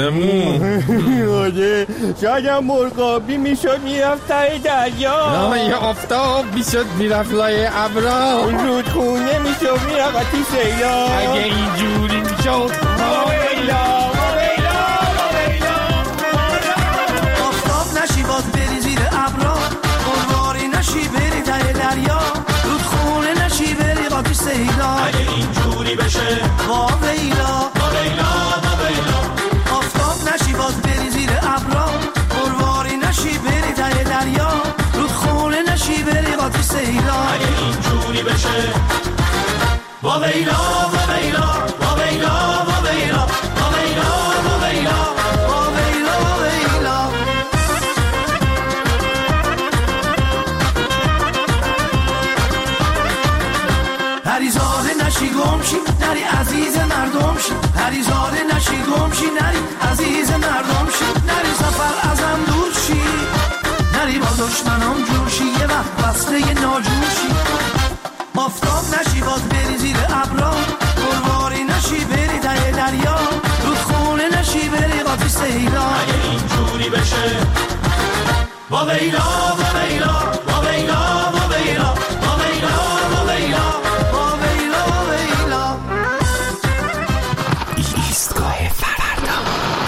آسمون. آره شاید هم مرغابی میشد میرفت تای دریا. یه آفتاب میشد میرفت لای ابرا. رودخونه میشد میرفت تو سیلا. اگه اینجوری میشد ما ویلا ما ویلا ما ویلا. آفتاب نشی باز بری زیر ابرا. مرغاری نشی بری تای دریا. رودخونه نشی بری با تو سیلا. اگه اینجوری بشه ما ویلا ما ویلا ما ویلا. آفتاب نشی باز بری زیر ابرا. مرغاری نشی بری تای دریا. وا ویلا وا ویلا وا ویلا وا ویلا وا ویلا وا ویلا وا ویلا وا ویلا. پریزاده نشی گمشی نری عزیز مردم شی، پریزاده نشی گمشی نری عزیز مردم شی، نری سفر ازم دور شی، نری با دشمنام جور شی، یه وقت بسته ی ناجور شی. آفتاب نشی باز بری زیر ابرا، گلواری نشی بری ته دریا، رودخونه نشی بری قاطی سیلا. اگه اینجوری بشه وا ویلا وا ویلا وا ویلا وا ویلا وا ویلا وا ویلا وا ویلا وا ویلا. ایستگاه فردا.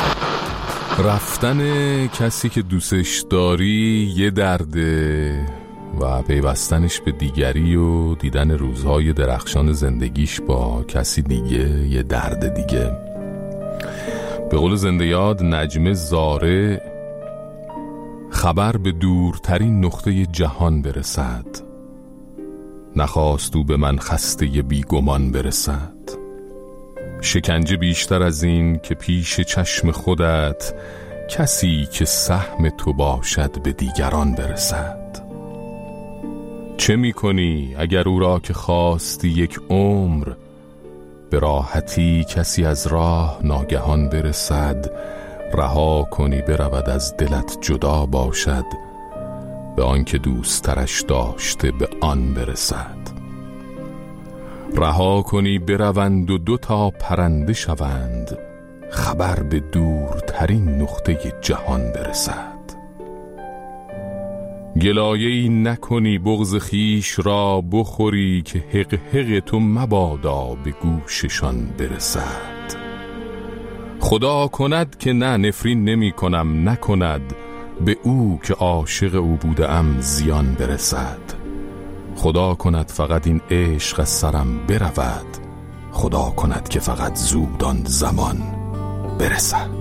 رفتن کسی که دوستش داری یه درده و پیوستنش به دیگری و دیدن روزهای درخشان زندگیش با کسی دیگه یه درد دیگه. به قول زنده یاد نجمه زاره، خبر به دورترین نقطه جهان برسد، نخواست او به من خسته بیگمان برسد. شکنجه بیشتر از این که پیش چشم خودت کسی که سهم تو باشد به دیگران برسد. چه می کنی اگر او را که خواستی یک عمر، به راحتی کسی از راه ناگهان برسد، رها کنی برود از دلت جدا باشد، به آن که دوسترش داشته به آن برسد. رها کنی بروند و دو تا پرنده شوند، خبر به دورترین نقطه جهان برسد. گلایه‌ای نکنی بغض خیش را بخوری، که حق حق تو مبادا به گوششان برسد. خدا کند که نه نفرین نمی کنم، نکند به او که عاشق او بودم زیان برسد. خدا کند فقط این عشق از سرم برود، خدا کند که فقط زودان زمان برسد.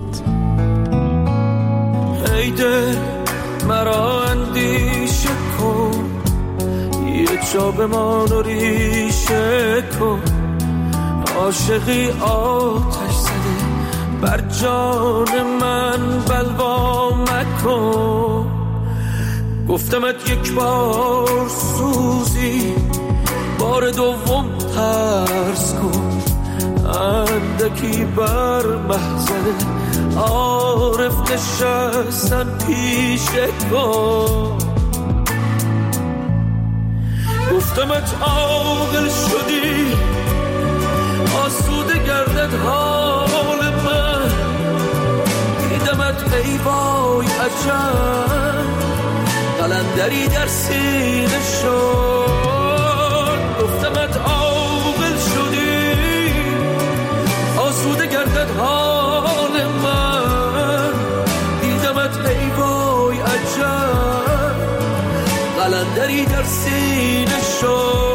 ای دل مرا اندیشه کن، یه جا بمان و ریشه کن. عاشقی آتش زده بر جان من بلوا مکن. گفتمت یک بار سوزی، بار دوم ترس کن. اندکی بر محضر عارف نشستن پیشه کن. گفتمت عاقل شدی، آسوده گردد حال من. دیدمت ای وای عجب، قلندری در سینه شد. گفتمت عاقل شدی، آسوده گردد حال من. دیدمت ای وای عجب، قلندری در سینه شد.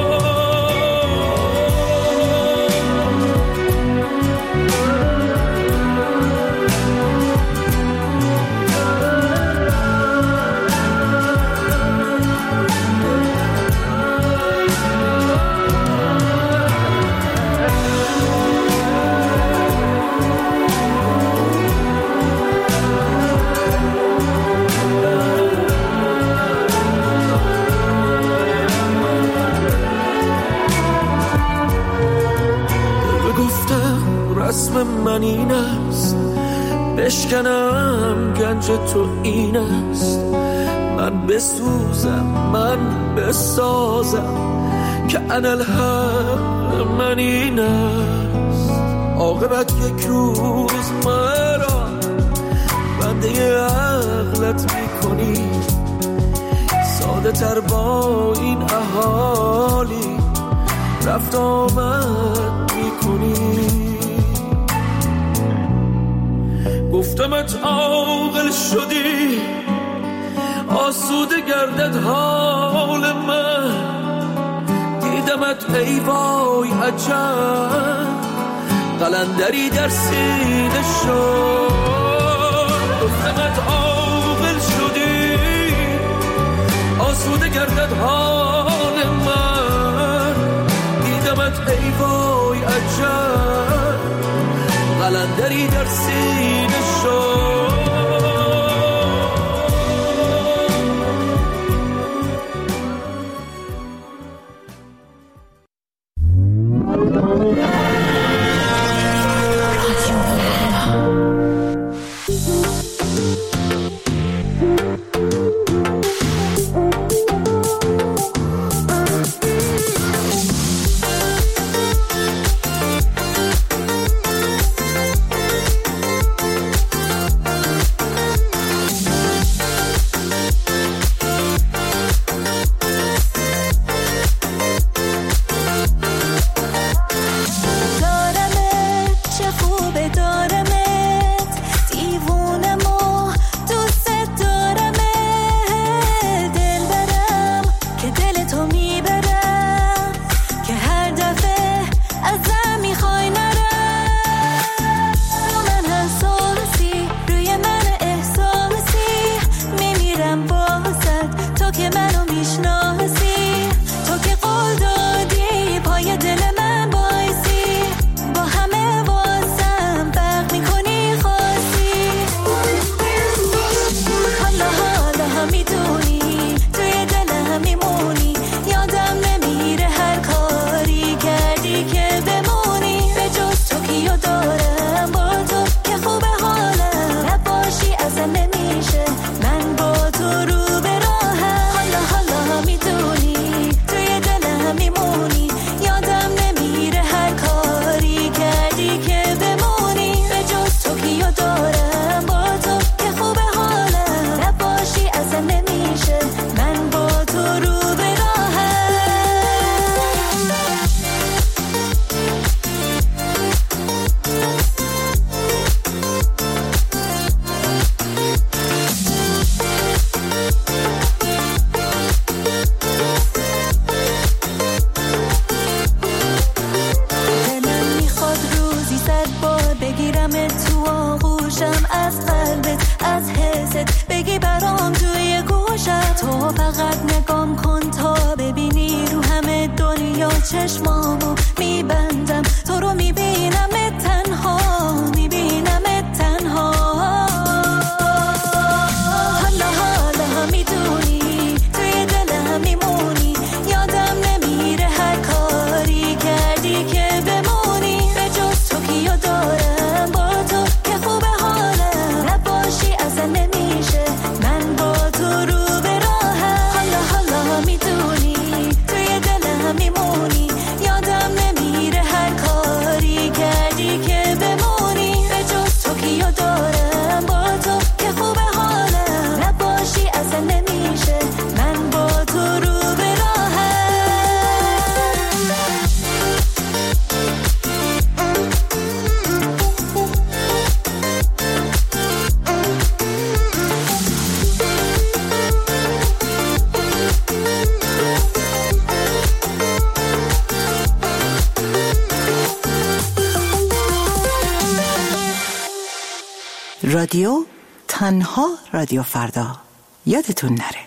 رسم من این است، بشکنم گنج تو این است. من بسوزم من بسازم، که انالحق من این است. عاقبت یک روز مرا بنده عقلت میکنی، ساده تر با این اهالی رفت آمد میکنی. گفتمت عاقل شدی، آسوده گردد حال من. دیدمت ای وای عجب، قلندری در سینه شد. گفتمت عاقل شدی، آسوده گردد حال من. دری در سینه شد. چشمامو میبندم تو رو میبینم تنها میبینم تنها حالا حالا میدونی توی دلم میمونی یادم نمیره هر کاری کردی که بمونی به جز تو کیو دارم با تو که خوبه حالم نباشی اصلا نمیشه من با تو رو به راهم حالا حالا میدونی توی دلم میمونی یادم نمیره هر کاری کردی که بمونی به جز تو کیو دارم با تو که خوبه حالم نباشی اصلا نمیشه من با تو رو به راهم رادیو تنها رادیو فردا یادتون نره.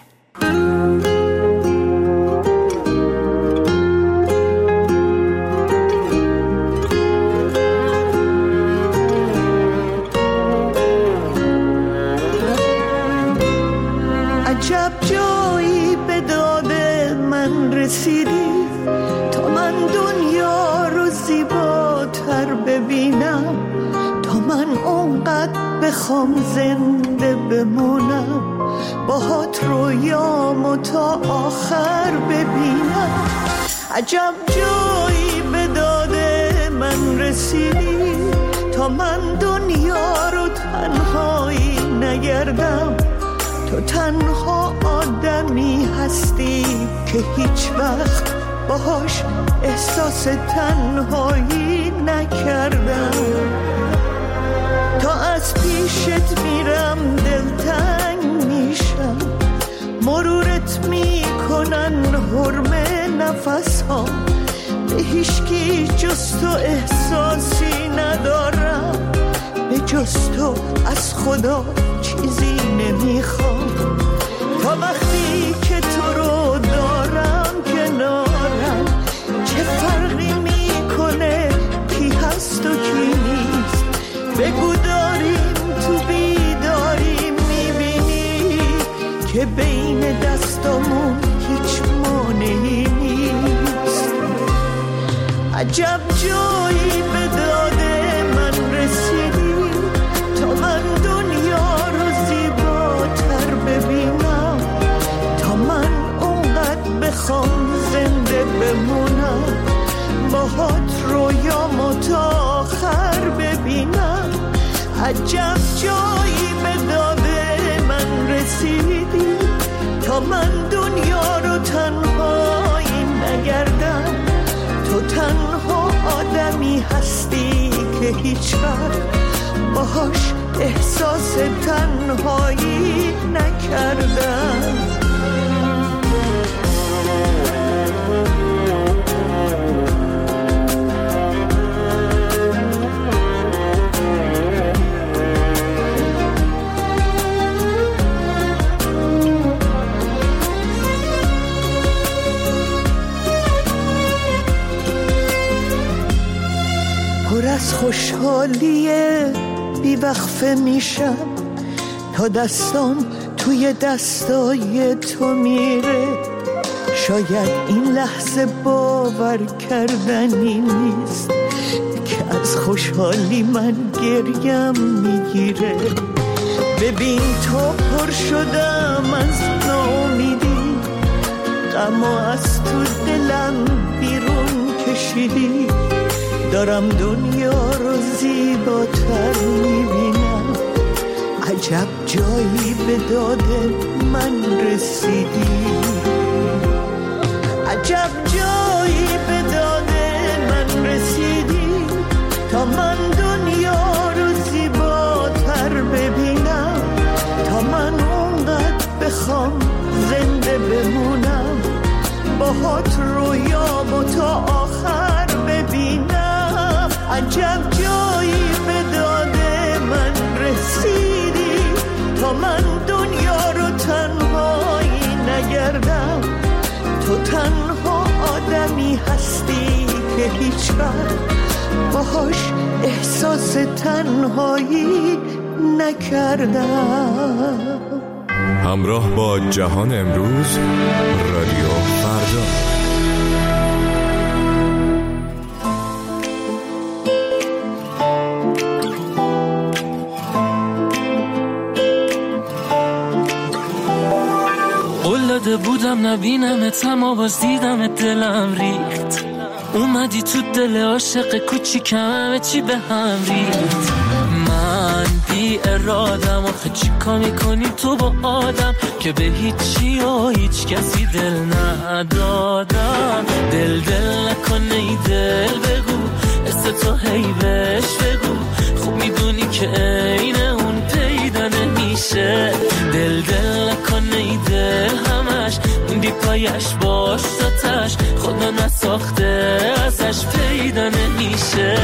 عجب جایی به داد من رسیدی تا من دنیا رو زیباتر ببینم تا من اونقدر بخوام زنده بمونم باهات رویامو تا آخر ببینم عجب جایی به داد من رسیدی تا من دنیا رو تنهایی نگردم تو تنها آدمی هستی که هیچ وقت باهاش احساس تنهایی نکردم تا از پیشت میرم دلتنگ میشم مرورت میکنن حرم نفس ها به هیچکی جز تو احساسی ندارم به جز تو از خدا چیزی نمیخوام تا وقتی که تو رو دارم کنارم چه فرقی میکنه کی هست و کی نیست عجب جایی به داد من رسیدی تا من دنیا رو زیباتر ببینم، تا من اونقدر بخوام زنده بمونم، باهات رویامو تا آخر ببینم. عجب جایی به داد من رسیدی تا من دنیا رو تنهایی نگردم، تو تنها آدمی هستی که هیچ وقت باهاش احساس تنهایی نکردم. پر از خوشحالیه بیوقفه میشم تا دستام توی دستای تو میره. شاید این لحظه باور کردنی نیست که از خوشحالی من گریم میگیره. ببین تو پر شدم از ناامیدی، غمو از تو دلم بیرون کشیدی، دارم دنیا رو زیباتر میبینم. عجب جایی به داد من رسیدی، عجب جایی به داد من رسیدی تا من دنیا رو زیباتر ببینم، تا من اونقدر بخوام زنده بمونم، باهات رویامو تا آخر ببینم. عجب جایی به داد من رسیدی تا من دنیا رو تنهایی نگردم، تو تنها آدمی هستی که هیچ وقت باهاش احساس تنهایی نکردم. همراه با جهان امروز، رادیو فردا. قول بودم نبینمت اما باز دیدمت دلم ریخت، اومدی تو دل عاشق کوچیکم همه چی به هم ریخت. من بی ارادم آخه چیکار میکنی تو با آدم که به هیچی و هیچ کسی دل ندادم. دل دل نکنه ای دل بگو، است تو هی بهش بگو، خوب میدونی که عین اون پیدا نمیشه. دل دل نکنه ای دل همش موندی پایش باش تاتش، خدا نساخته ازش پیدا نمیشه.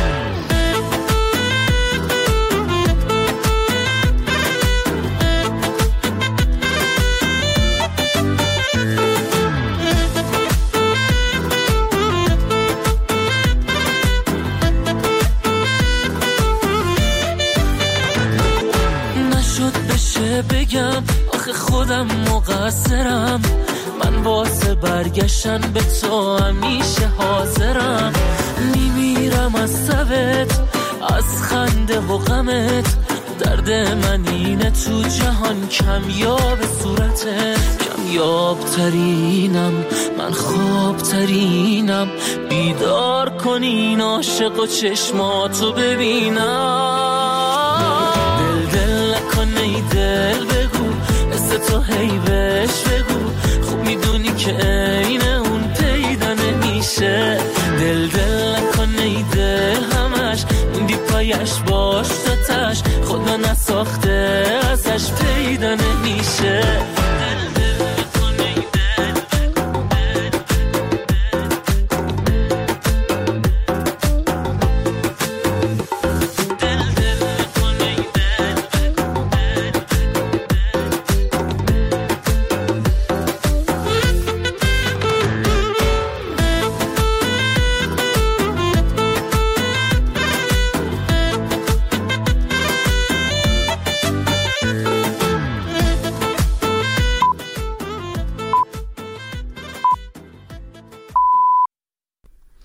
بگم آخه خودم مقصرم، من واسه برگشتن به تو همیشه حاضرم. میمیرم از سبت، از خنده و غمت، درد من اینه تو جهان کمیاب صورته. کمیاب ترینم من، خواب ترینم، بیدار کنین عاشق و چشماتو ببینم. دل دل نکنه ای دل بگو، است تو هی بهش بگو، خوب میدونی که عین اون پیدا نمیشه. دل دل نکنه ای دل همش موندی پایش باش تاتش، خدا نساخته ازش پیدا نمیشه.